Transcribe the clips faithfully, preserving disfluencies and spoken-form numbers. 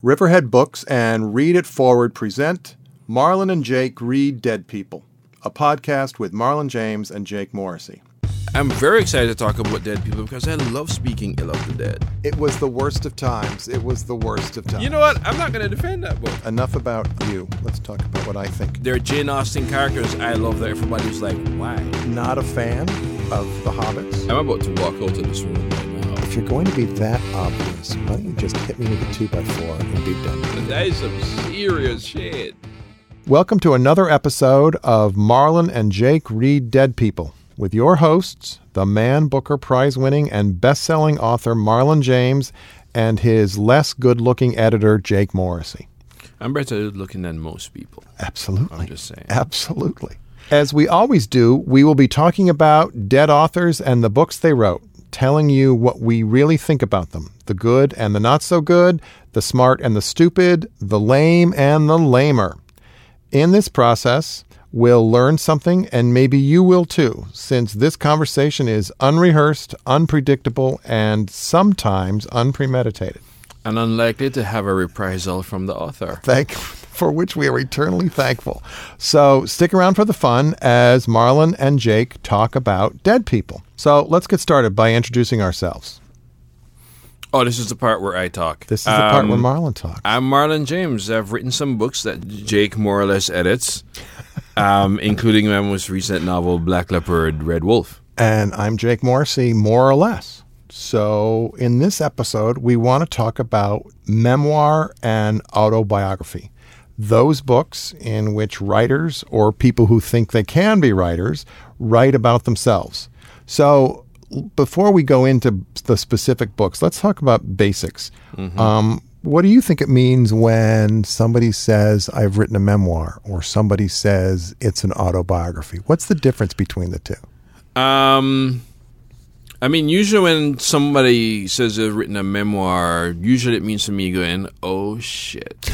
Riverhead Books and Read It Forward present Marlon and Jake Read Dead People, a podcast with Marlon James and Jake Morrissey. I'm very excited to talk about dead people because I love speaking ill of the dead. It was the worst of times. It was the worst of times. You know what? I'm not going to defend that book. Enough about you. Let's talk about what I think. They're Jane Austen characters. I love that everybody's like, why? Not a fan of The Hobbits. I'm about to walk out of this room right now. If you're going to be that obvious, why don't you just hit me with a two by four and be done? That is some serious shit. Welcome to another episode of Marlon and Jake Read Dead People, with your hosts, the Man Booker Prize-winning and best-selling author Marlon James and his less good-looking editor Jake Morrissey. I'm better looking than most people. Absolutely. I'm just saying. Absolutely. As we always do, we will be talking about dead authors and the books they wrote, telling you what we really think about them, the good and the not so good, the smart and the stupid, the lame and the lamer. In this process, we'll learn something, and maybe you will too, since this conversation is unrehearsed, unpredictable, and sometimes unpremeditated. And unlikely to have a reprisal from the author. Thank, for which we are eternally thankful. So stick around for the fun as Marlon and Jake talk about dead people. So let's get started by introducing ourselves. Oh, this is the part where I talk. This is the part um, where Marlon talks. I'm Marlon James. I've written some books that Jake more or less edits, um, including my most recent novel, Black Leopard, Red Wolf. And I'm Jake Morrissey, more or less. So in this episode, we want to talk about memoir and autobiography. Those books in which writers or people who think they can be writers write about themselves. So before we go into the specific books, let's talk about basics. Mm-hmm. Um, what do you think it means when somebody says, I've written a memoir, or somebody says it's an autobiography? What's the difference between the two? Um, I mean, usually when somebody says they've written a memoir, usually it means to me going, oh, shit.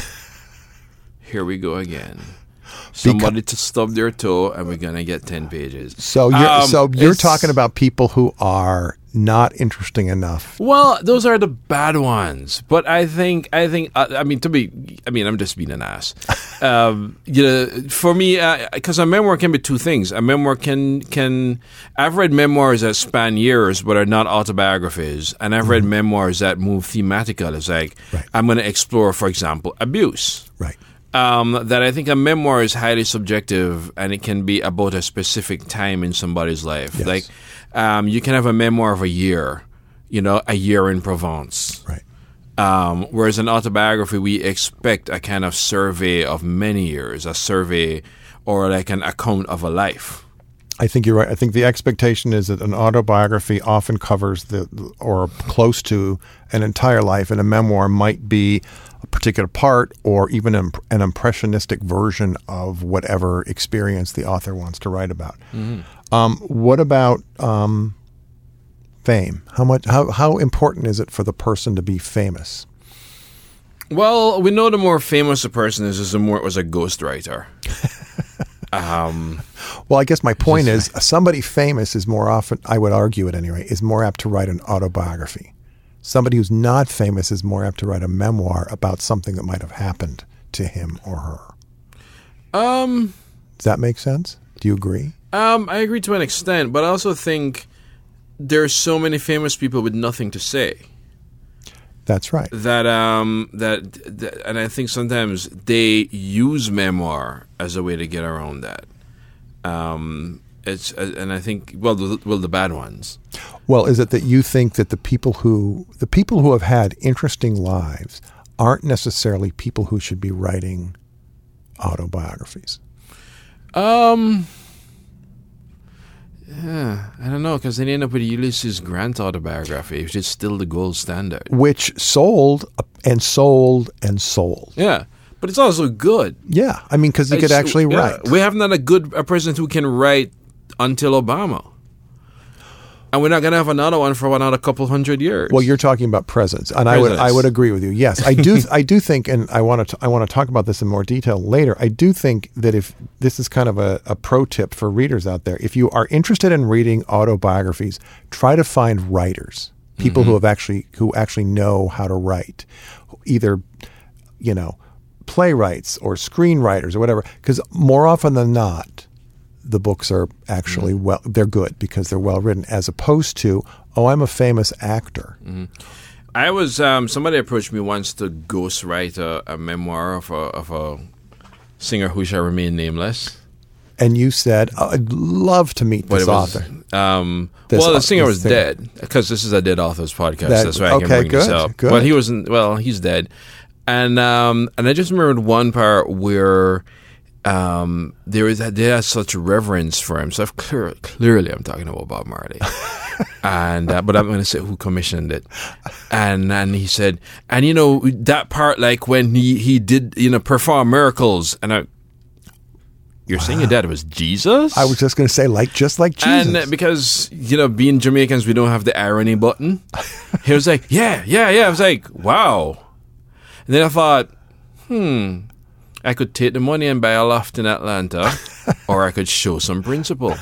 Here we go again. Somebody Beca- to stub their toe, and we're gonna get ten pages. So you're um, so you're talking about people who are not interesting enough. Well, those are the bad ones. But I think I think uh, I mean to be I mean I'm just being an ass. um, you know, for me, because uh, a memoir can be two things. A memoir can can I've read memoirs that span years but are not autobiographies, and I've mm-hmm. read memoirs that move thematically. It's like right. I'm going to explore, for example, abuse. Right. Um, that I think a memoir is highly subjective, and it can be about a specific time in somebody's life. Yes. Like, um, you can have a memoir of a year, you know, a year in Provence. Right. Um, whereas an autobiography, we expect a kind of survey of many years, a survey or like an account of a life. I think you're right. I think the expectation is that an autobiography often covers the or close to an entire life, and a memoir might be a particular part or even an, an impressionistic version of whatever experience the author wants to write about. Mm-hmm. Um, what about um, fame? How much? How how important is it for the person to be famous? Well, we know the more famous a person is, is the more it was a ghostwriter. Um, well, I guess my point is somebody famous is more often, I would argue at any rate, is more apt to write an autobiography. Somebody who's not famous is more apt to write a memoir about something that might have happened to him or her. Um, Does that make sense? Do you agree? Um, I agree to an extent, but I also think there are so many famous people with nothing to say. That's right. That um that, that and I think sometimes they use memoir as a way to get around that. Um, it's and I think well the, well the bad ones. Well, is it that you think that the people who the people who have had interesting lives aren't necessarily people who should be writing autobiographies? Um. Yeah, I don't know, because they end up with Ulysses Grant autobiography, which is still the gold standard. Which sold and sold and sold. Yeah, but it's also good. Yeah, I mean, because he could actually yeah, write. We haven't had a good a president who can write until Obama. And we're not going to have another one for another couple hundred years. Well, you're talking about presidents, and Presidents. I would I would agree with you. Yes, I do. I do think, and I want to I want to talk about this in more detail later. I do think that if this is kind of a, a pro tip for readers out there, if you are interested in reading autobiographies, try to find writers, people mm-hmm. who have actually who actually know how to write, either you know, playwrights or screenwriters or whatever, because more often than not, the books are actually mm-hmm. well, they're good because they're well written, as opposed to, oh, I'm a famous actor. Mm-hmm. I was um, somebody approached me once to ghostwrite a, a memoir of a, of a singer who shall remain nameless. And you said, oh, I'd love to meet this was, author. Um, this well, the au- singer was singer. dead, because this is a Dead Authors podcast. That, That's why I okay, can bring good, this up. good. Well, he wasn't. Well, he's dead, and um, and I just remembered one part where um, there is they had such reverence for him. So I've clear, clearly, I'm talking about Bob Marley, and uh, but I'm going to say who commissioned it, and and he said, and you know that part, like when he he did you know perform miracles, and I. You're wow. saying your dad was Jesus? I was just going to say, like, just like Jesus. And because, you know, being Jamaicans, we don't have the irony button. He was like, yeah, yeah, yeah. I was like, wow. And then I thought, hmm, I could take the money and buy a loft in Atlanta, or I could show some principle.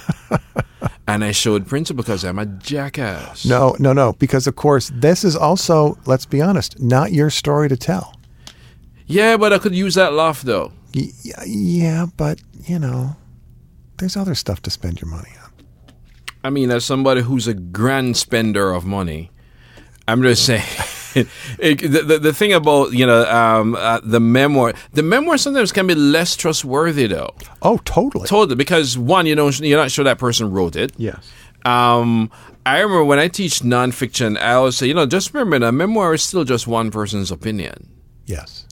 And I showed principle because I'm a jackass. No, no, no. Because, of course, this is also, let's be honest, not your story to tell. Yeah, but I could use that loft, though. Y- yeah, but, you know, there's other stuff to spend your money on. I mean, as somebody who's a grand spender of money, I'm just saying, it, the, the the thing about, you know, um, uh, the memoir, the memoir sometimes can be less trustworthy, though. Oh, totally. Totally, because, one, you don't, you're not sure that person wrote it. Yes. Um, I remember when I teach nonfiction, I always say, you know, just remember, a memoir is still just one person's opinion. Yes.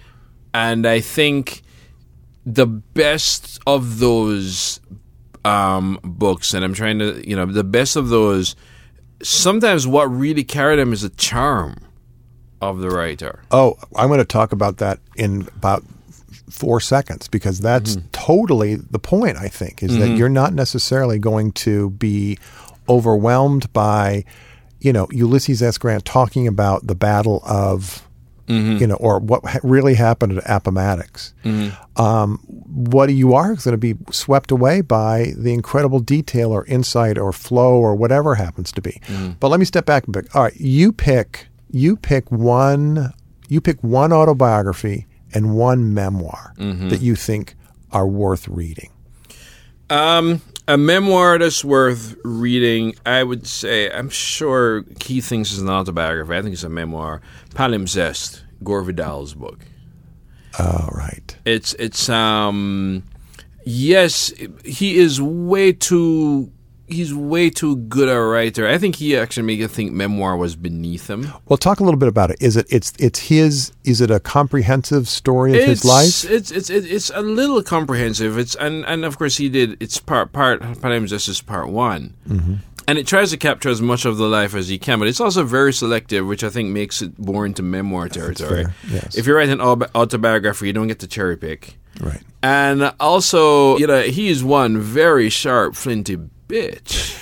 And I think the best of those um, books, and I'm trying to, you know, the best of those, sometimes what really carry them is the charm of the writer. Oh, I'm going to talk about that in about four seconds, because that's mm-hmm. totally the point, I think, is mm-hmm. that you're not necessarily going to be overwhelmed by, you know, Ulysses S. Grant talking about the Battle of... Mm-hmm. You know, or what ha- really happened at Appomattox. Mm-hmm. Um, what you are is going to be swept away by the incredible detail or insight or flow or whatever happens to be. Mm-hmm. But let me step back a bit. All right, you pick, you pick one, you pick one autobiography and one memoir mm-hmm. that you think are worth reading. Um. A memoir that's worth reading, I would say, I'm sure Keith thinks it's an autobiography. I think it's a memoir. Palimpsest, Gore Vidal's book. Oh, right. It's, it's, um, yes, he is way too, he's way too good a writer. I think he actually made you think memoir was beneath him. Well, talk a little bit about it. Is it, it's, it's his, is it a comprehensive story of it's, his life? It's, it's, it's, it's a little comprehensive. It's, and, and of course he did, it's part, part, Palimpsest is part one. Mm-hmm. And it tries to capture as much of the life as he can, but it's also very selective, which I think makes it more into memoir territory. Yes. If you write an autobiography, you don't get to cherry pick. Right. And also, you know, he is one very sharp, flinty bitch.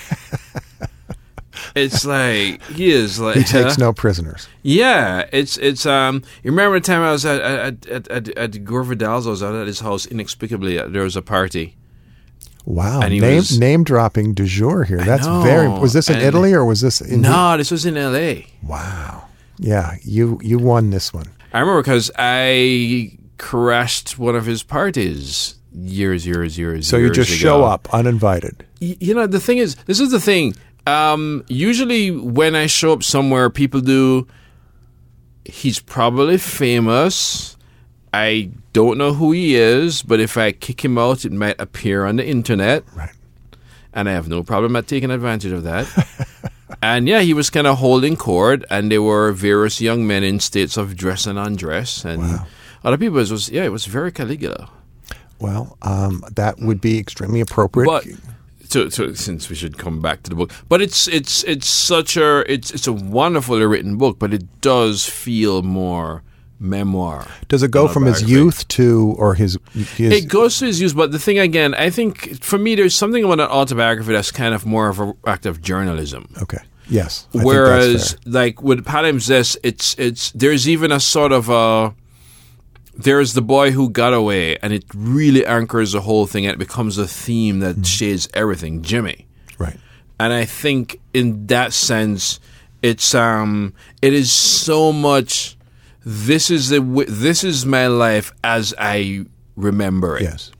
It's like he is like he takes uh, no prisoners. Yeah, it's it's um. You remember the time I was at at at at, at Gore Vidal's? I was out at his house inexplicably. There was a party. Wow, and he name was, name dropping du jour here. That's know, very. Was this in Italy or was this in? No, this was in L A. Wow. Yeah, you you won this one. I remember because I crashed one of his parties years, years, years. So years you just ago. show up uninvited. Y- you know, the thing is, this is the thing. Um, usually when I show up somewhere, people do, he's probably famous. I don't know who he is, but if I kick him out, it might appear on the internet. Right. And I have no problem at taking advantage of that. And yeah, he was kind of holding court, and there were various young men in states of dress and undress. And wow. other people, it was, yeah, it was very Caligula. Well, um, that would be extremely appropriate. But, To, to, since we should come back to the book, but it's it's it's such a it's it's a wonderfully written book, but it does feel more memoir. Does it go from his youth to or his, his? It goes to his youth, but the thing again, I think for me, there's something about an autobiography that's kind of more of an act of journalism. Okay. Yes. I Whereas, think that's fair. like with Palimpsest, it's it's there's even a sort of a. There's the boy who got away, and it really anchors the whole thing, and it becomes a theme that mm. shades everything, Jimmy. Right. And I think in that sense, it's um, it is so much this is the w- this is my life as I remember it. Yes.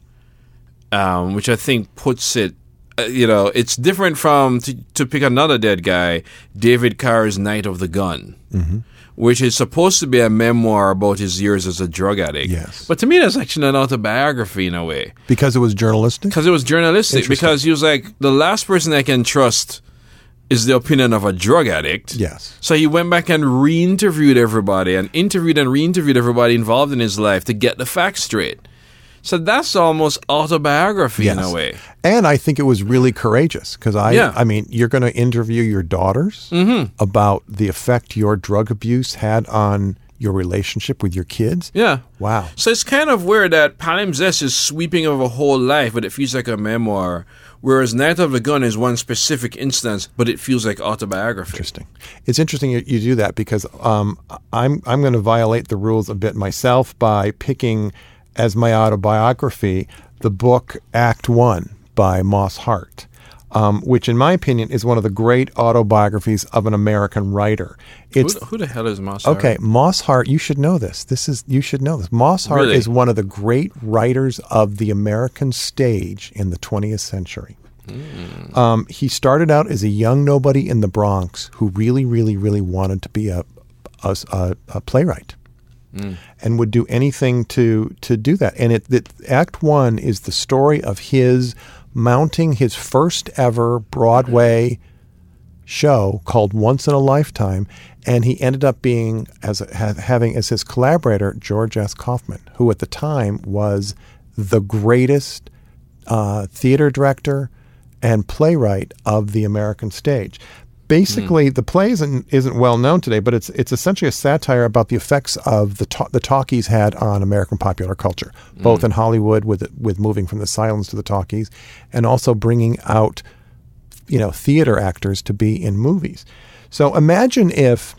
Um, which I think puts it, uh, you know, it's different from, to, to pick another dead guy, David Carr's Night of the Gun, mm-hmm. which is supposed to be a memoir about his years as a drug addict. Yes. But to me, that's actually an autobiography in a way. Because it was journalistic? Because it was journalistic. Because he was like, the last person I can trust is the opinion of a drug addict. Yes. So he went back and re-interviewed everybody and interviewed and re-interviewed everybody involved in his life to get the facts straight. So that's almost autobiography yes. in a way. And I think it was really courageous because I, Yeah. I mean, you're going to interview your daughters Mm-hmm. about the effect your drug abuse had on your relationship with your kids. Yeah. Wow. So it's kind of weird that Palimpsest is sweeping over a whole life, but it feels like a memoir, whereas Night of the Gun is one specific instance, but it feels like autobiography. Interesting. It's interesting you, you do that because um, I'm I'm going to violate the rules a bit myself by picking as my autobiography the book Act One by Moss Hart, um, which in my opinion is one of the great autobiographies of an American writer. It's Who, who the hell is Moss Hart? okay. Moss Hart, you should know this. This is you should know this. Moss Hart Really? is one of the great writers of the American stage in the twentieth century. Mm. Um, he started out as a young nobody in the Bronx who really, really, really wanted to be a a, a, a playwright. Mm. And would do anything to to do that. And it, it Act One is the story of his mounting his first ever Broadway show called Once in a Lifetime, and he ended up being as a, ha, having as his collaborator George S. Kaufman, who at the time was the greatest uh, theater director and playwright of the American stage. Basically, mm. the play isn't, isn't well known today, but it's it's essentially a satire about the effects of the ta- the talkies had on American popular culture, both mm. in Hollywood with with moving from the silents to the talkies, and also bringing out, you know, theater actors to be in movies. So imagine if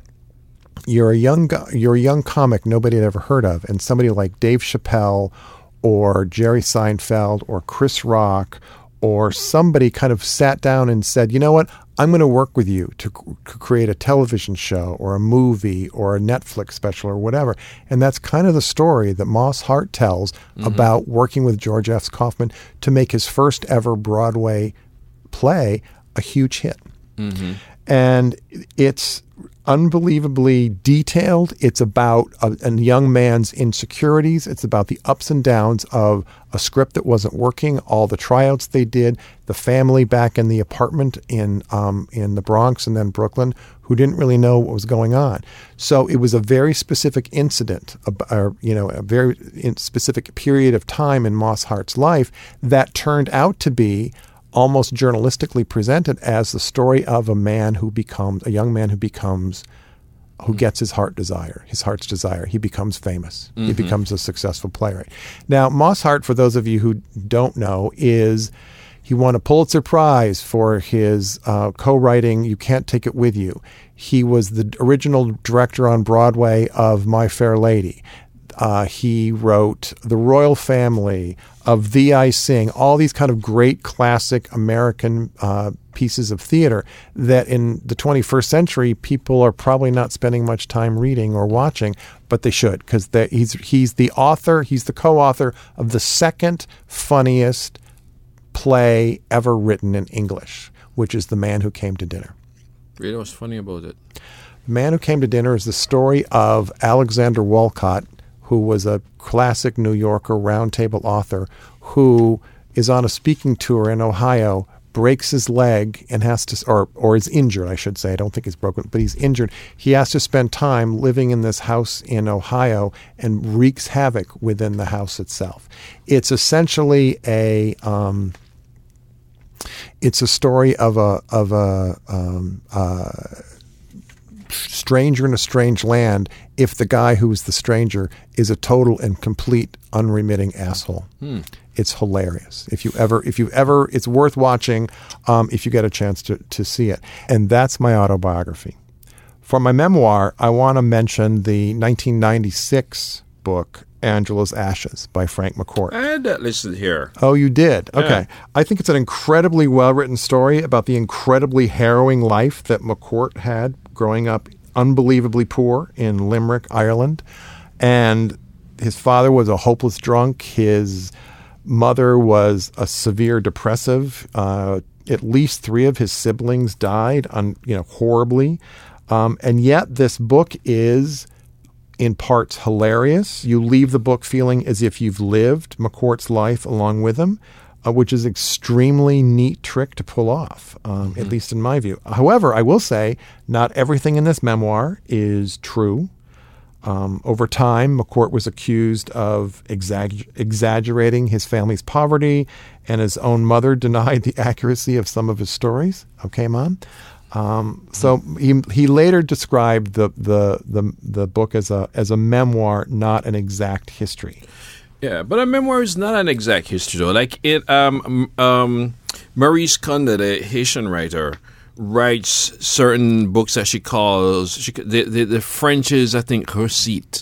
you're a young you're a young comic nobody had ever heard of, and somebody like Dave Chappelle or Jerry Seinfeld or Chris Rock or somebody kind of sat down and said, you know what, I'm going to work with you to, to create a television show or a movie or a Netflix special or whatever. And that's kind of the story that Moss Hart tells mm-hmm. about working with George F. Kaufman to make his first ever Broadway play a huge hit. Mm-hmm. And it's unbelievably detailed. It's about a, a young man's insecurities. It's about the ups and downs of a script that wasn't working, all the tryouts they did, the family back in the apartment in um, in the Bronx and then Brooklyn who didn't really know what was going on. So it was a very specific incident, or, you know, a very specific period of time in Moss Hart's life that turned out to be almost journalistically presented as the story of a man who becomes, a young man who becomes, who gets his heart desire, his heart's desire. He becomes famous. Mm-hmm. He becomes a successful playwright. Now, Moss Hart, for those of you who don't know, is, he won a Pulitzer Prize for his uh, co-writing You Can't Take It With You. He was the original director on Broadway of My Fair Lady. Uh, he wrote The Royal Family, Of Thee I Sing, all these kind of great classic American uh, pieces of theater that in the twenty-first century, people are probably not spending much time reading or watching, but they should, because he's, he's the author, he's the co-author of the second funniest play ever written in English, which is The Man Who Came to Dinner. Really, what's funny about it? The Man Who Came to Dinner is the story of Alexander Walcott, who was a classic New Yorker roundtable author who is on a speaking tour in Ohio, breaks his leg and has to, or or is injured, I should say. I don't think he's broken, but he's injured. He has to spend time living in this house in Ohio and wreaks havoc within the house itself. It's essentially a, um, it's a story of a of a um, uh, stranger in a strange land if the guy who's the stranger is a total and complete unremitting asshole. Hmm. It's hilarious. If you ever, if you ever, it's worth watching um, if you get a chance to, to see it. And that's my autobiography. For my memoir, I want to mention the nineteen ninety-six book, Angela's Ashes by Frank McCourt. I had that listed here. Oh, you did? Okay. Yeah. I think it's an incredibly well-written story about the incredibly harrowing life that McCourt had growing up unbelievably poor in Limerick, Ireland. And his father was a hopeless drunk. His mother was a severe depressive. Uh, at least three of his siblings died, un, you know, horribly. Um, and yet this book is, in parts, hilarious. You leave the book feeling as if you've lived McCourt's life along with him, uh, which is extremely neat trick to pull off, um, mm-hmm. at least in my view. However, I will say not everything in this memoir is true. Um, over time, McCourt was accused of exag- exaggerating his family's poverty, and his own mother denied the accuracy of some of his stories. Okay, Mom? Um, so he he later described the, the the the book as a as a memoir, not an exact history. Yeah, but a memoir is not an exact history, though. Like it, um, um, Maurice Condé, the Haitian writer, writes certain books that she calls she, the, the the French is, I think, recite.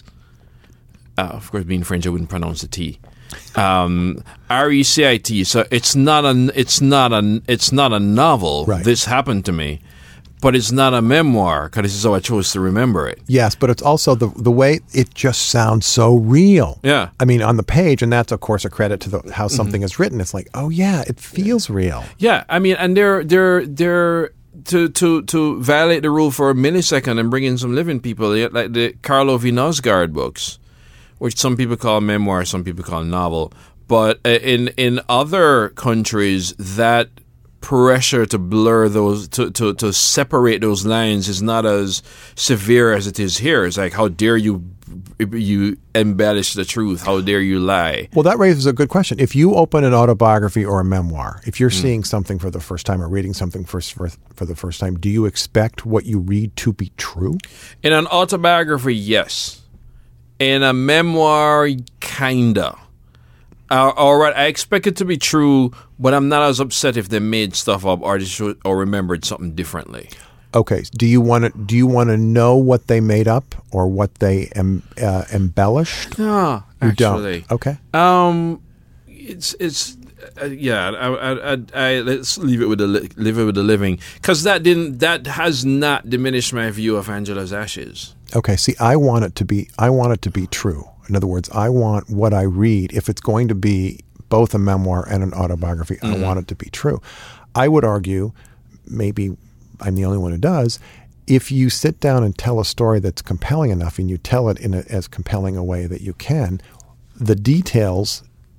Uh, of course, being French, I wouldn't pronounce the T. Um, R E C I T. So it's not a it's not a it's not a novel. Right. This happened to me, but it's not a memoir because this is how I chose to remember it. Yes, but it's also the the way it just sounds so real. Yeah. I mean, on the page, and that's of course a credit to the, how something mm-hmm. is written. It's like, oh yeah, it feels real. Yeah, I mean, and they're they're they're. To, to to violate the rule for a millisecond and bring in some living people, like the Carlo V. Nosgard books, which some people call memoir, some people call novel. But in in other countries, that pressure to blur those, to, to, to separate those lines is not as severe as it is here. It's like, how dare you you embellish the truth? How dare you lie? Well, that raises a good question. If you open an autobiography or a memoir, if you're mm. seeing something for the first time or reading something for, for for the first time, do you expect what you read to be true? In an autobiography, yes. In a memoir, kinda. Uh, all right, I expect it to be true, but I'm not as upset if they made stuff up or just, or remembered something differently. Okay. Do you want to do you want to know what they made up or what they em, uh, embellished? No, you actually. Don't. Okay. Um, it's it's uh, yeah. I, I, I, I let's leave it with the li- leave it with the living, because that didn't that has not diminished my view of Angela's Ashes. Okay. See, I want it to be I want it to be true. In other words, I want what I read, if it's going to be both a memoir and an autobiography, mm-hmm. I want it to be true. I would argue, maybe I'm the only one who does, if you sit down and tell a story that's compelling enough and you tell it in a, as compelling a way that you can, the details,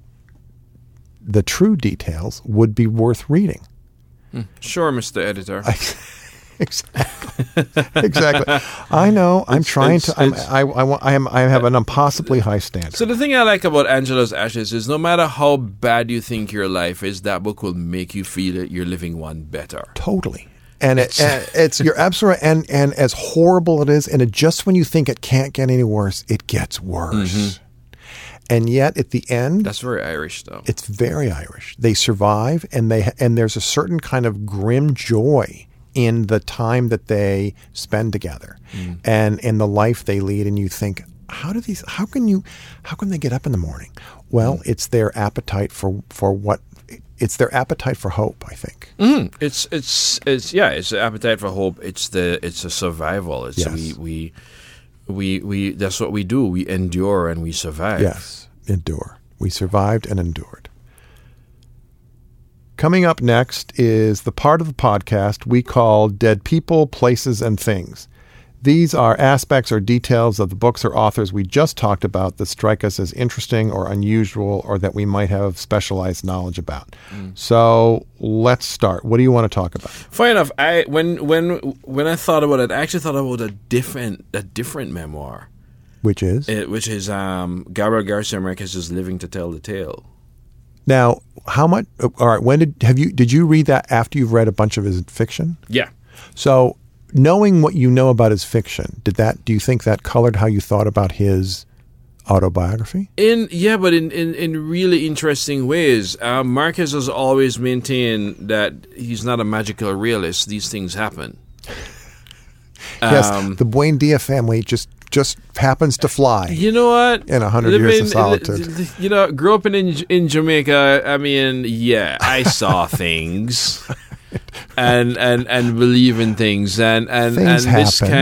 the true details, would be worth reading. Mm. Sure, Mister Editor. I, exactly. Exactly. I know. I'm it's, trying it's, to. I'm, I, I, I, am, I have an impossibly high standard. So the thing I like about Angela's Ashes is no matter how bad you think your life is, that book will make you feel that you're living one better. Totally. And, it, and it's you're absolutely right. And, and as horrible it is, and it, just when you think it can't get any worse, it gets worse. Mm-hmm. And yet, at the end, that's very Irish, though. It's very Irish. They survive, and they and there's a certain kind of grim joy in the time that they spend together, mm. and in the life they lead. And you think, how do these? How can you? How can they get up in the morning? Well, mm. it's their appetite for for what. It's their appetite for hope, I think. Mm. It's it's it's yeah. It's the appetite for hope. It's the it's a survival. It's yes. we we. We we that's what we do. We endure and we survive. Yes, endure. We survived and endured. Coming up next is the part of the podcast we call Dead People, Places, and Things. These are aspects or details of the books or authors we just talked about that strike us as interesting or unusual or that we might have specialized knowledge about. Mm. So let's start. What do you want to talk about? Funny enough, I when when when I thought about it, I actually thought about a different a different memoir. Which is? It, which is um, Gabriel Garcia Marquez's Living to Tell the Tale. Now, how much? All right. When did have you did you read that after you've read a bunch of his fiction? Yeah. So, knowing what you know about his fiction, did that? Do you think that colored how you thought about his autobiography? In yeah, but in, in, in really interesting ways. Uh, Marquez has always maintained that he's not a magical realist. These things happen. Yes, um, the Buendia family just just happens to fly. You know what? In a hundred years of solitude. You know, grew up in in Jamaica. I mean, yeah, I saw things. And, and and believe in things and and, things and this happened. kind,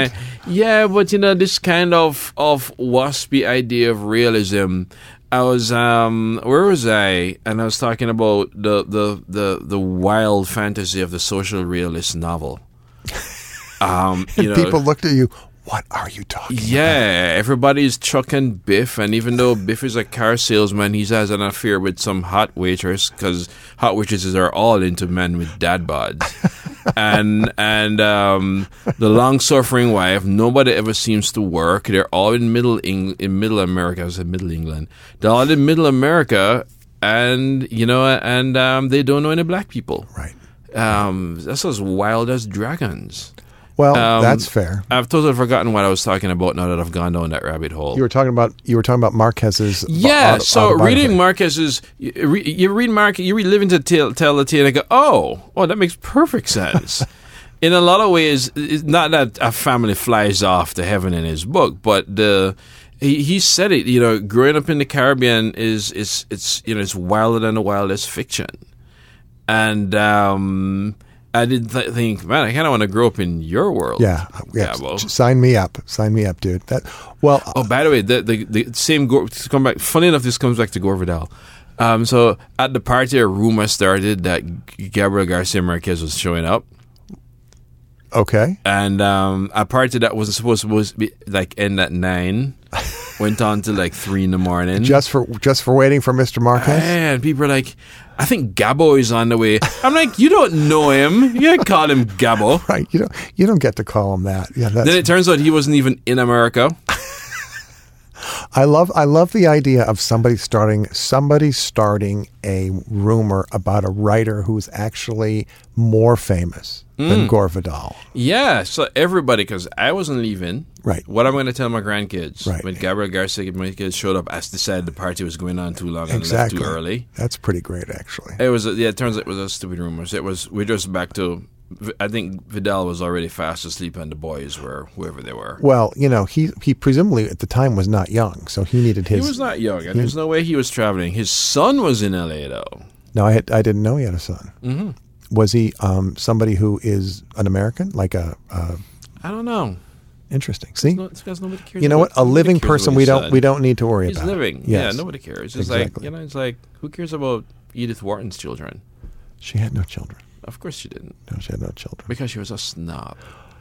Yeah, but you know, this kind of of waspy idea of realism. I was um where was I? And I was talking about the the the, the wild fantasy of the social realist novel. Um, you know, People looked at you. What are you talking yeah, about? everybody's chucking Biff, and even though Biff is a car salesman, he has an affair with some hot waitress because hot waitresses are all into men with dad bods. and and um, the long-suffering wife, nobody ever seems to work. They're all in middle Eng- in middle America. I said middle England. They're all in middle America, and you know, and um, they don't know any black people. Right. Um, that's as wild as dragons. Well, Um, that's fair. I've totally forgotten what I was talking about now that I've gone down that rabbit hole. You were talking about you were talking about Marquez's. yeah, auto- so autobiography. reading Marquez's, you re- you read Mark, you read Living to Tell, tell the Tale, and I go, oh, oh, that makes perfect sense. In a lot of ways, it's not that a family flies off to heaven in his book, but the he, he said it. You know, growing up in the Caribbean is is it's you know it's wilder than the wildest fiction, and um, I did th- think, man, I kind of want to grow up in your world. Yeah, yeah. Gabo. Sign me up. Sign me up, dude. That well. Oh, by the way, the the, the same Gore, to come back. Funny enough, this comes back to Gore Vidal. Um, so at the party, a rumor started that Gabriel Garcia Marquez was showing up, Okay. and um, a party that was supposed to was be like end at nine went on to like three in the morning. Just for just for waiting for Mister Marquez. And people are like, I think Gabo is on the way. I'm like, you don't know him. You can't call him Gabo. Right. You don't you don't get to call him that. Yeah. That's, Then it turns out he wasn't even in America. I love I love the idea of somebody starting somebody starting a rumor about a writer who's actually more famous Mm. than Gore Vidal. Yeah, so everybody, because I wasn't leaving. Right. What am I going to tell my grandkids? Right. When Gabriel Garcia Marquez showed up, I decided the party was going on too long and Exactly. left too early. That's pretty great, actually. It was, a, yeah, it turns out it was a stupid rumors. It was, we're just back to, I think Vidal was already fast asleep and the boys were whoever they were. Well, you know, he he presumably at the time was not young, so he needed He his. was not young, and there's no way he was traveling. His son was in L A, though. No, I had, I didn't know he had a son. Mm-hmm. Was he um, somebody who is an American, like a? Uh, I don't know. interesting. See, No, it's because nobody cares. you know about- what? A nobody living cares person about we his don't son. we don't need to worry He's about. living. Yes. Yeah, nobody cares. It's Exactly. like, you know, it's like, who cares about Edith Wharton's children? She had no children. Of course she didn't. No, she had no children. Because she was a snob.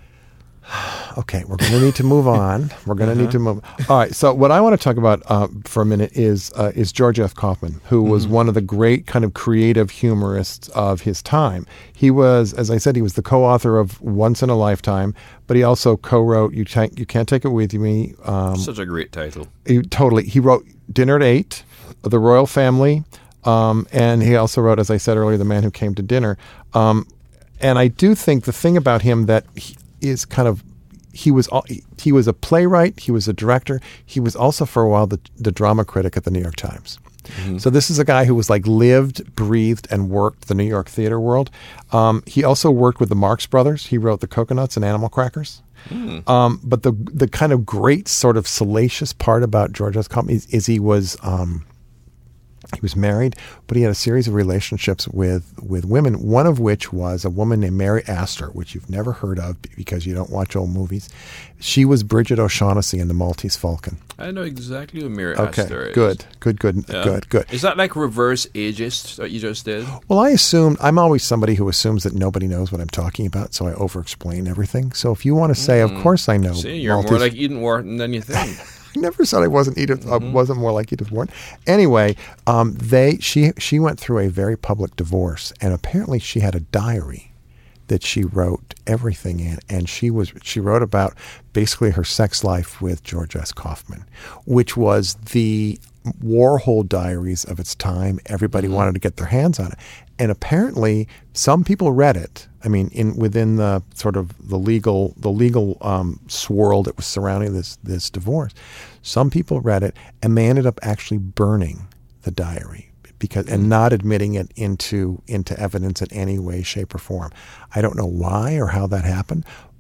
Okay, we're going to need to move on. We're going to Uh-huh. need to move. All right. So what I want to talk about uh, for a minute is uh, is George F. Kaufman, who was Mm-hmm. one of the great kind of creative humorists of his time. He was, as I said, he was the co-author of Once in a Lifetime, but he also co-wrote "You Can't You Can't Take It With Me." Um, Such a great title. he, totally. He wrote Dinner at Eight, The Royal Family, um, and he also wrote, as I said earlier, The Man Who Came to Dinner. Um, and I do think the thing about him that he is kind of he was al- he was a playwright, he was a director, he was also for a while the, the drama critic at the New York Times. Mm-hmm. So this is a guy who was like lived, breathed, and worked the New York theater world. Um, he also worked with the Marx Brothers. He wrote The Coconuts and Animal Crackers. Mm. Um, but the the kind of great sort of salacious part about George S. Kaufman is, is he was um, he was married, but he had a series of relationships with with women. One of which was a woman named Mary Astor, which you've never heard of because you don't watch old movies. She was Bridget O'Shaughnessy in The Maltese Falcon. I know exactly who Mary Okay, Astor is. good, good, good, Yeah. good, good. Is that like reverse ageist that you just did? Well, I assumed, I'm always somebody who assumes that nobody knows what I'm talking about, so I over-explain everything. So if you want to say, of course I know. See, you're Maltese- more like Eden Wharton than you think. I never said I wasn't Edith. I Mm-hmm. wasn't more like Edith Wharton. Anyway, um, they she she went through a very public divorce, and apparently she had a diary that she wrote everything in, and she was she wrote about basically her sex life with George S. Kaufman, which was the Warhol diaries of its time. Everybody Mm-hmm. wanted to get their hands on it, and apparently some people read it. I mean, in within the sort of the legal the legal um, swirl that was surrounding this this divorce, some people read it and they ended up actually burning the diary because and not admitting it into into evidence in any way, shape, or form. I don't know why or how that happened,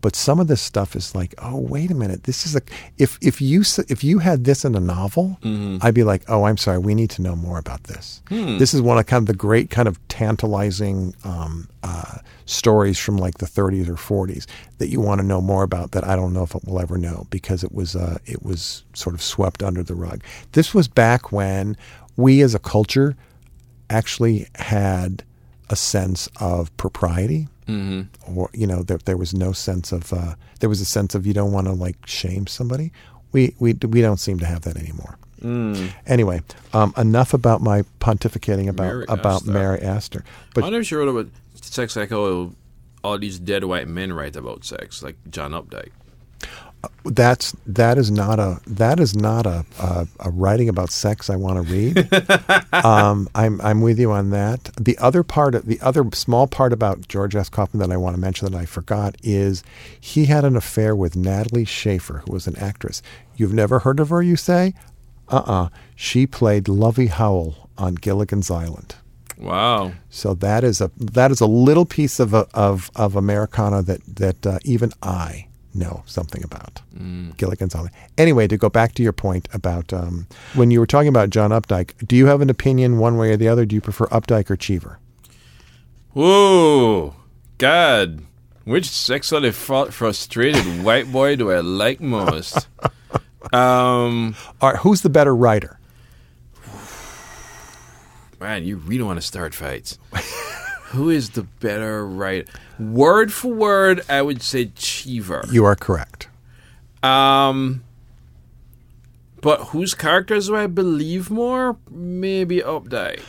But some of this stuff is like, oh, wait a minute. This is a if if you s- if you had this in a novel, Mm-hmm. I'd be like, oh, I'm sorry, we need to know more about this. Hmm. This is one of kind of the great kind of tantalizing um, uh, stories from like the thirties or forties that you want to know more about that I don't know if we'll ever know because it was uh, it was sort of swept under the rug. This was back when we as a culture actually had a sense of propriety. Mm-hmm. Or you know, there, there was no sense of uh, there was a sense of you don't want to like shame somebody. We we we don't seem to have that anymore. Mm. Anyway, um, enough about my pontificating about Mary about Astor. Mary Astor. But I never sure about sex like how all these dead white men write about sex, like John Updike. that's that is not a that is not a a, a writing about sex I want to read. um, I'm I'm with you on that. The other part, of, the other small part about George S. Kaufman that I want to mention that I forgot is he had an affair with Natalie Schaefer, who was an actress. You've never heard of her, you say? Uh-uh. She played Lovey Howell on Gilligan's Island. Wow. So that is a that is a little piece of a, of of Americana that that uh, even I know something about. Mm. Gilligan's Island. Anyway, to go back to your point about um, when you were talking about John Updike, do you have an opinion one way or the other? Do you prefer Updike or Cheever? Whoa, God, which sexually fr- frustrated white boy do I like most? um, All right, who's the better writer? Man, you really want to start fights. Who is the better writer? Word for word, I would say Cheever. You are correct. Um, but whose characters do I believe more? Maybe Updike.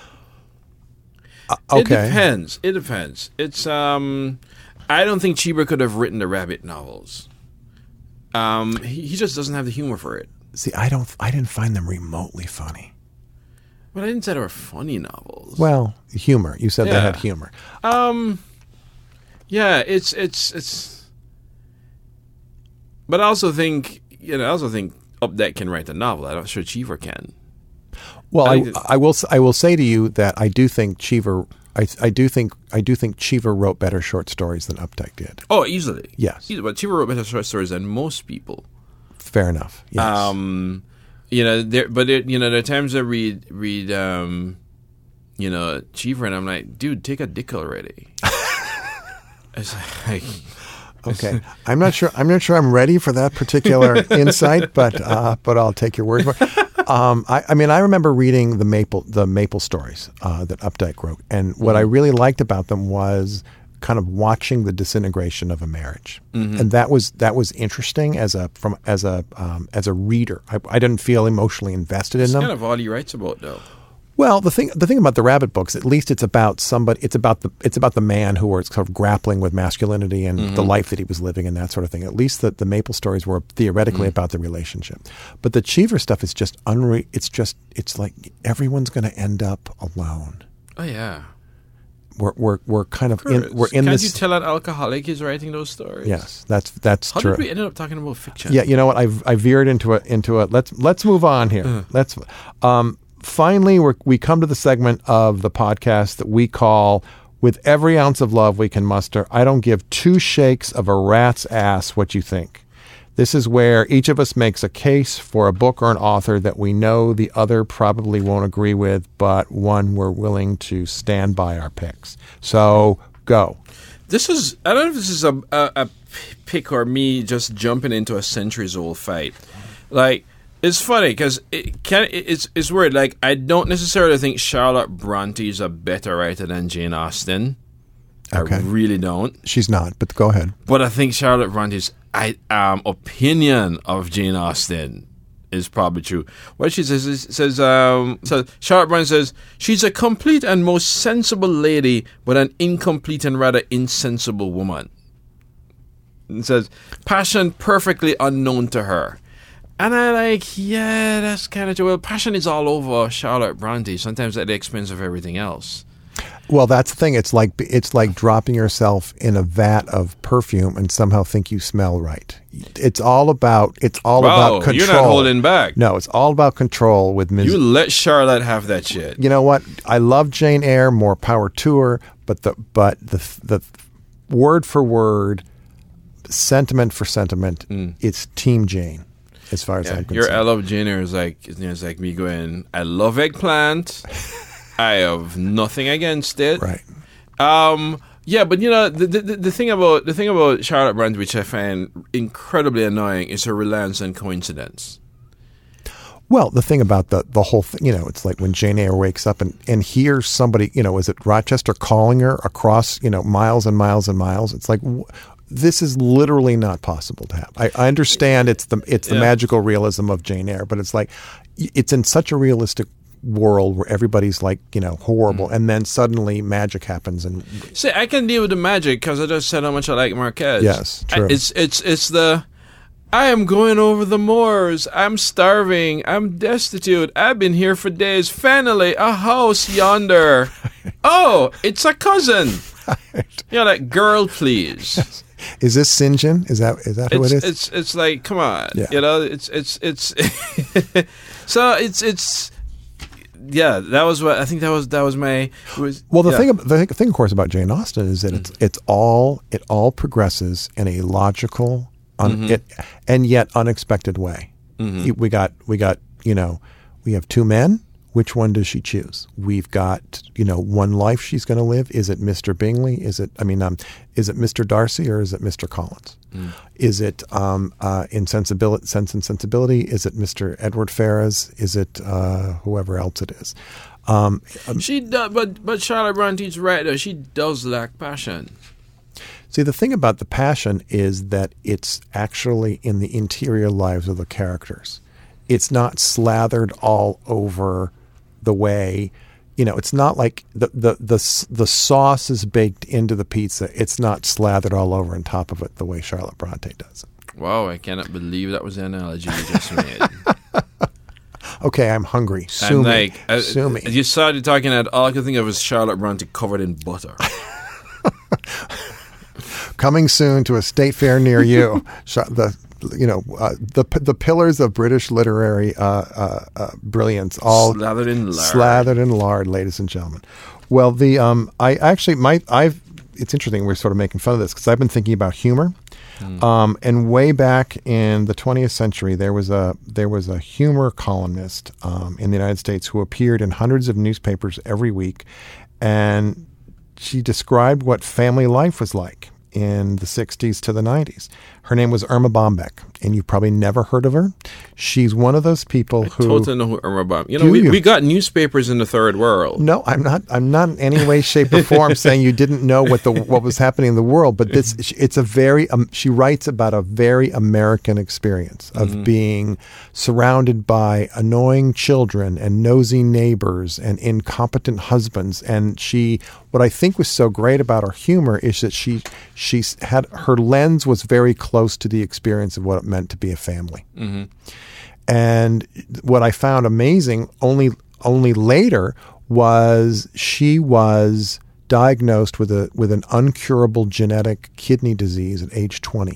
Uh, okay. It depends. It depends. It's um, I don't think Cheever could have written the Rabbit novels. Um, he, he just doesn't have the humor for it. See, I don't. I didn't find them remotely funny. But I didn't say they were funny novels. Well, humor. You said they Yeah. had humor. Um, yeah, it's it's it's. But I also think you know I also think Updike can write the novel. I'm not sure Cheever can. Well, I I, think that- I will. s- I will say to you that I do think Cheever. I, I do think. I do think Cheever wrote better short stories than Updike did. Oh, easily. Yes. Easily. But Cheever wrote better short stories than most people. Fair enough. Yes. Um, you know, there, but it, you know, there are times I read read, um, you know, Cheever, and I'm like, dude, take a dick already. It's like, Okay, I'm not sure. I'm not sure I'm ready for that particular insight, but uh, but I'll take your word for it. Um, I, I mean, I remember reading the Maple the Maple stories uh, that Updike wrote, and what I really liked about them was kind of watching the disintegration of a marriage, Mm-hmm. and that was that was interesting as a from as a um, as a reader. I, I didn't feel emotionally invested in it's them. kind of all he writes about, though. Well, the thing the thing about the Rabbit books, at least it's about somebody. It's about the it's about the man who was sort of grappling with masculinity and Mm-hmm. the life that he was living and that sort of thing. At least the, the Maple stories were theoretically Mm-hmm. about the relationship, but the Cheever stuff is just unre. It's just it's like everyone's going to end up alone. Oh yeah. We're we're we're kind of in, we're in Can't this. you tell an alcoholic is writing those stories? Yes, that's that's How true. did we end up talking about fiction? Yeah, you know what? I I veered into a into a let's let's move on here. Uh. Let's um finally we we come to the segment of the podcast that we call "With Every Ounce of Love We Can Muster." I don't give two shakes of a rat's ass what you think. This is where each of us makes a case for a book or an author that we know the other probably won't agree with, but one we're willing to stand by our picks. So go. This is, I don't know if this is a, a, a pick or me just jumping into a centuries old fight. Like, it's funny because it can, it's, it's weird. Like, I don't necessarily think Charlotte Bronte is a better writer than Jane Austen. Okay. I really don't. She's not, but go ahead. But I think Charlotte Bronte's I, um, opinion of Jane Austen is probably true. What she says is, says, um, so Charlotte Bronte says, she's a complete and most sensible lady, but an incomplete and rather insensible woman. It says, passion perfectly unknown to her. And I like, yeah, that's kind of true. Well, passion is all over Charlotte Bronte, sometimes at the expense of everything else. Well, that's the thing. It's like it's like dropping yourself in a vat of perfume and somehow think you smell right. It's all about it's all Wow, about control. you're not holding back. No, it's all about control with Miz You let Charlotte have that shit. You know what? I love Jane Eyre, more power to her, but the but the the word for word sentiment for sentiment, mm. it's Team Jane, as far as yeah, I'm concerned. Your I Love Jane Eyre is like, you know, it's like me going, I love eggplant. I have nothing against it. Right. Um, yeah, but you know, the, the the thing about the thing about Charlotte Bronte, which I find incredibly annoying, is her reliance on coincidence. Well, the thing about the, the whole thing, you know, it's like when Jane Eyre wakes up and, and hears somebody, you know, is it Rochester calling her across, you know, miles and miles and miles? It's like, w- this is literally not possible to have. I, I understand it's the it's the yeah. magical realism of Jane Eyre, but it's like, it's in such a realistic world where everybody's like, you know, horrible, mm. and then suddenly magic happens. And see, I can deal with the magic because I just said how much I like Marquez. Yes, true. I, it's it's it's the I am going over the moors. I'm starving. I'm destitute. I've been here for days. Finally, a house yonder. Oh, it's a cousin. Right. You know, like, girl, please. Yes. Is this St. John? Is that is that who it's, it is? It's it's like, come on. Yeah. You know, it's it's it's. So it's it's. Yeah, that was what I think. That was that was my. Was, well, the yeah. thing, the thing, of course, about Jane Austen is that mm. it's it's all it all progresses in a logical, un, mm-hmm. it, and yet unexpected way. Mm-hmm. We got we got you know we have two men. Which one does she choose? We've got, you know, one life she's going to live. Is it Mister Bingley? Is it, I mean, um, is it Mister Darcy or is it Mister Collins? Mm. Is it um, uh, in sensibility, Sense and Sensibility? Is it Mister Edward Ferrars? Is it uh, whoever else it is? Um, um, she does, but but Charlotte Bronte's right though. She does lack passion. See, the thing about the passion is that it's actually in the interior lives of the characters. It's not slathered all over the way, you know, it's not like the, the the the sauce is baked into the pizza. It's not slathered all over on top of it the way Charlotte Bronte does it. Wow, I cannot believe that was the analogy you just made. Okay, I'm hungry. Sue I'm me. like, uh, Sue me. You started talking that all I could think of was Charlotte Bronte covered in butter. Coming soon to a state fair near you. The You know, uh, the the pillars of British literary uh, uh, uh, brilliance, all slathered in lard. Slathered in lard, ladies and gentlemen. Well, the um, I actually my I've it's interesting we're sort of making fun of this because I've been thinking about humor, mm. um, and way back in the twentieth century there was a there was a humor columnist um, in the United States who appeared in hundreds of newspapers every week, and she described what family life was like in the sixties to the nineties. Her name was Irma Bombeck, and you've probably never heard of her. She's one of those people I who... I totally know who Irma Bombeck. You know, we, you? we got newspapers in the third world. No, I'm not I'm not in any way, shape, or form saying you didn't know what the what was happening in the world, but this it's a very... Um, she writes about a very American experience of mm-hmm. being surrounded by annoying children and nosy neighbors and incompetent husbands, and she... What I think was so great about her humor is that she she had her lens was very close to the experience of what it meant to be a family. Mm-hmm. And what I found amazing only only later was she was diagnosed with a with an uncurable genetic kidney disease at age twenty.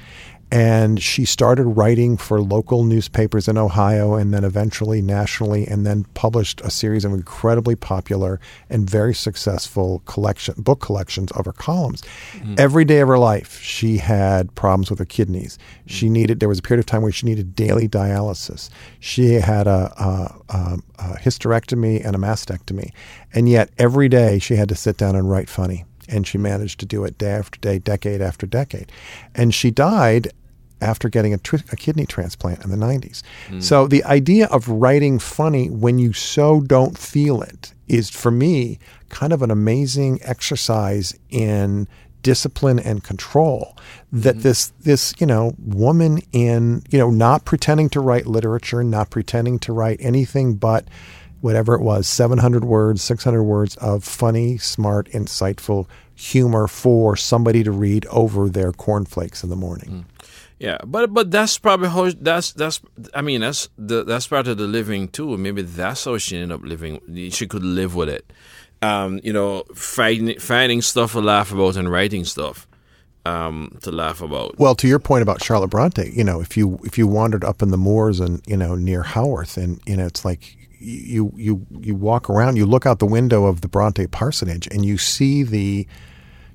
And she started writing for local newspapers in Ohio and then eventually nationally, and then published a series of incredibly popular and very successful collection book collections of her columns. Mm-hmm. Every day of her life, she had problems with her kidneys. Mm-hmm. She needed, there was a period of time where she needed daily dialysis. She had a, a, a, a hysterectomy and a mastectomy. And yet every day she had to sit down and write funny. And she managed to do it day after day, decade after decade. And she died after getting a, tr- a kidney transplant in the nineties. Mm. So the idea of writing funny when you so don't feel it is, for me, kind of an amazing exercise in discipline and control that mm-hmm. this, this, you know, woman in, you know, not pretending to write literature, not pretending to write anything but whatever it was, seven hundred words, six hundred words of funny, smart, insightful humor for somebody to read over their cornflakes in the morning. Mm. Yeah, but but that's probably how that's that's I mean that's the that's part of the living too. Maybe that's how she ended up living. She could live with it, um, you know, finding finding stuff to laugh about and writing stuff um, to laugh about. Well, to your point about Charlotte Bronte, you know, if you if you wandered up in the moors and you know near Haworth, and you know it's like you you you walk around, you look out the window of the Bronte parsonage, and you see the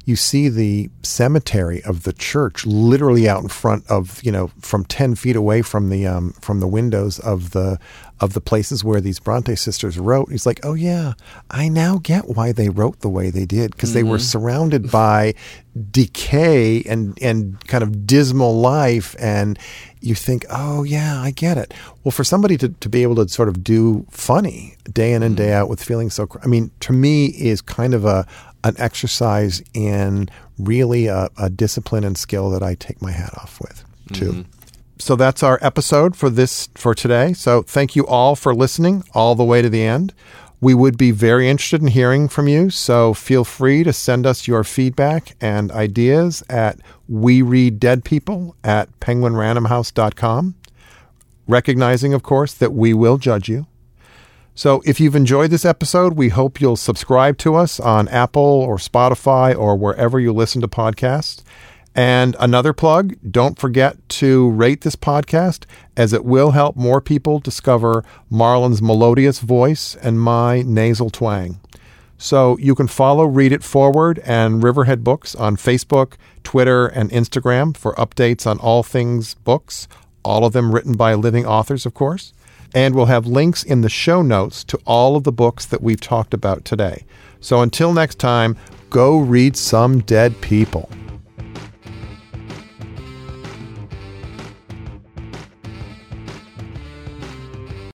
you see the cemetery of the church literally out in front of, you know, from ten feet away from the um, from the windows of the of the places where these Bronte sisters wrote. He's like, oh yeah, I now get why they wrote the way they did, because mm-hmm. they were surrounded by decay and and kind of dismal life, and you think, oh yeah, I get it. Well, for somebody to, to be able to sort of do funny day in and day out with feeling so, I mean, to me is kind of a an exercise in really a, a discipline and skill that I take my hat off with too. Mm-hmm. So that's our episode for this for today. So thank you all for listening all the way to the end. We would be very interested in hearing from you, so feel free to send us your feedback and ideas at we read dead people at penguin random house dot com, recognizing, of course, that we will judge you. So if you've enjoyed this episode, we hope you'll subscribe to us on Apple or Spotify or wherever you listen to podcasts. And another plug, don't forget to rate this podcast, as it will help more people discover Marlon's melodious voice and my nasal twang. So you can follow Read It Forward and Riverhead Books on Facebook, Twitter, and Instagram for updates on all things books, all of them written by living authors, of course. And we'll have links in the show notes to all of the books that we've talked about today. So until next time, go read some dead people.